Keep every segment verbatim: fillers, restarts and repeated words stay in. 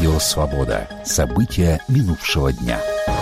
Радио «Свобода». События минувшего дня.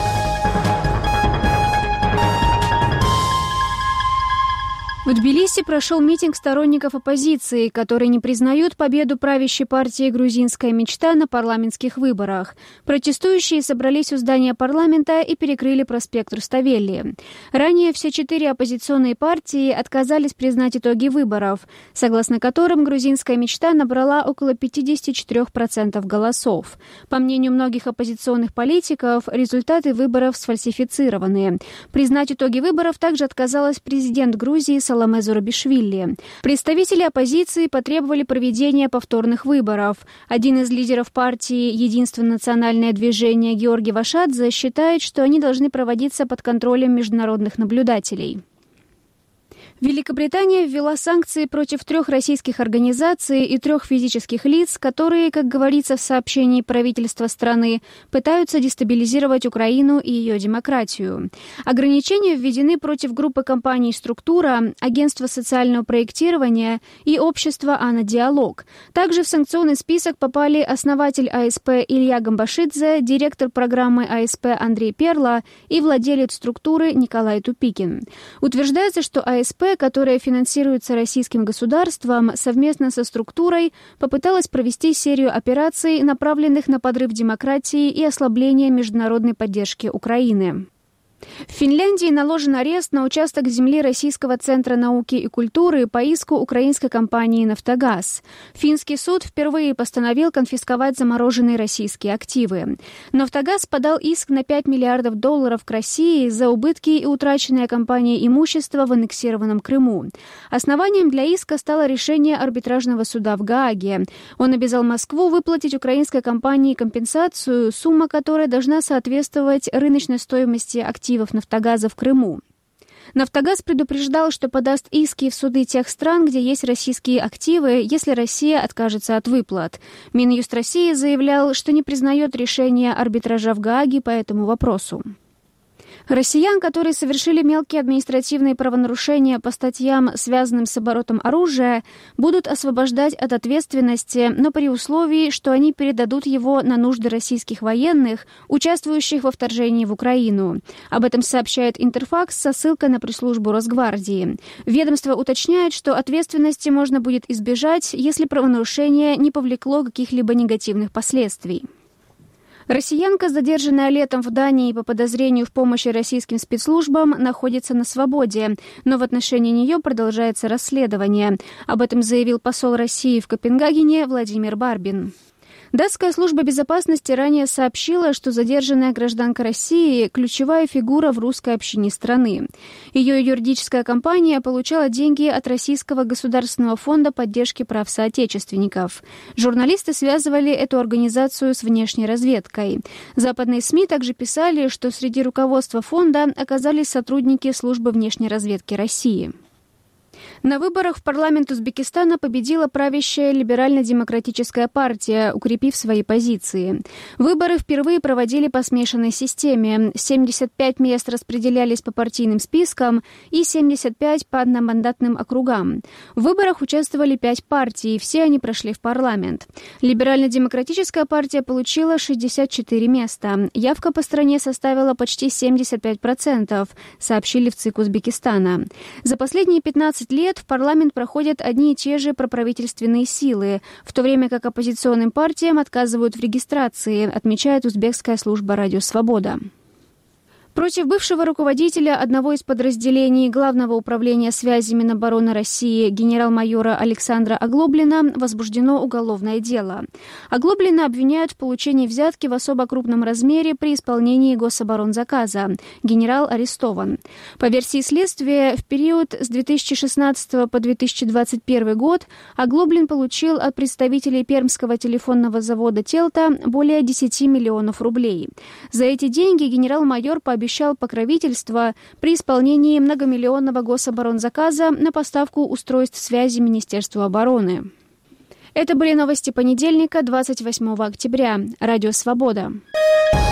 В Тбилиси прошел митинг сторонников оппозиции, которые не признают победу правящей партии «Грузинская мечта» на парламентских выборах. Протестующие собрались у здания парламента и перекрыли проспект Руставели. Ранее все четыре оппозиционные партии отказались признать итоги выборов, согласно которым «Грузинская мечта» набрала около пятьдесят четыре процента голосов. По мнению многих оппозиционных политиков, результаты выборов сфальсифицированы. Признать итоги выборов также отказалась президент Грузии Саломе Зурабишвили. Представители оппозиции потребовали проведения повторных выборов. Один из лидеров партии «Единство национальное движение» Георгий Вашадзе считает, что они должны проводиться под контролем международных наблюдателей. Великобритания ввела санкции против трех российских организаций и трех физических лиц, которые, как говорится в сообщении правительства страны, пытаются дестабилизировать Украину и ее демократию. Ограничения введены против группы компаний «Структура», Агентства социального проектирования и общества «Ана-Диалог». Также в санкционный список попали основатель АСП Илья Гамбашидзе, директор программы АСП Андрей Перла и владелец «Структуры» Николай Тупикин. Утверждается, что АСП, которая финансируется российским государством, совместно со «Структурой» попыталась провести серию операций, направленных на подрыв демократии и ослабление международной поддержки Украины. В Финляндии наложен арест на участок земли Российского центра науки и культуры по иску украинской компании «Нафтогаз». Финский суд впервые постановил конфисковать замороженные российские активы. «Нафтогаз» подал иск на пять миллиардов долларов к России за убытки и утраченное компанией имущество в аннексированном Крыму. Основанием для иска стало решение арбитражного суда в Гааге. Он обязал Москву выплатить украинской компании компенсацию, сумма которой должна соответствовать рыночной стоимости активов «Нафтогаза» в Крыму. «Нафтогаз» предупреждал, что подаст иски в суды тех стран, где есть российские активы, если Россия откажется от выплат. Минюст России заявлял, что не признает решение арбитража в Гааге по этому вопросу. Россиян, которые совершили мелкие административные правонарушения по статьям, связанным с оборотом оружия, будут освобождать от ответственности, но при условии, что они передадут его на нужды российских военных, участвующих во вторжении в Украину. Об этом сообщает Интерфакс со ссылкой на пресс-службу Росгвардии. Ведомство уточняет, что ответственности можно будет избежать, если правонарушение не повлекло каких-либо негативных последствий. Россиянка, задержанная летом в Дании по подозрению в помощи российским спецслужбам, находится на свободе, но в отношении нее продолжается расследование. Об этом заявил посол России в Копенгагене Владимир Барбин. Датская служба безопасности ранее сообщила, что задержанная гражданка России – ключевая фигура в русской общине страны. Ее юридическая компания получала деньги от Российского государственного фонда поддержки прав соотечественников. Журналисты связывали эту организацию с внешней разведкой. Западные СМИ также писали, что среди руководства фонда оказались сотрудники службы внешней разведки России. На выборах в парламент Узбекистана победила правящая либерально-демократическая партия, укрепив свои позиции. Выборы впервые проводили по смешанной системе. семьдесят пять мест распределялись по партийным спискам и семьдесят пять по одномандатным округам. В выборах участвовали пять партий, все они прошли в парламент. Либерально-демократическая партия получила шестьдесят четыре места. Явка по стране составила почти семьдесят пять процентов, сообщили в ЦИК Узбекистана. За последние пятнадцать лет в парламент проходят одни и те же проправительственные силы, в то время как оппозиционным партиям отказывают в регистрации, отмечает узбекская служба «Радио Свобода». Против бывшего руководителя одного из подразделений Главного управления связи Минобороны России генерал-майора Александра Оглоблина возбуждено уголовное дело. Оглоблина обвиняют в получении взятки в особо крупном размере при исполнении гособоронзаказа. Генерал арестован. По версии следствия, в период с две тысячи шестнадцатого по две тысячи двадцать первый год Оглоблин получил от представителей Пермского телефонного завода «Телта» более десяти миллионов рублей. За эти деньги генерал-майор пообещал обещал покровительство при исполнении многомиллионного гособоронзаказа на поставку устройств связи Министерству обороны. Это были новости понедельника, двадцать восьмого октября. Радио «Свобода».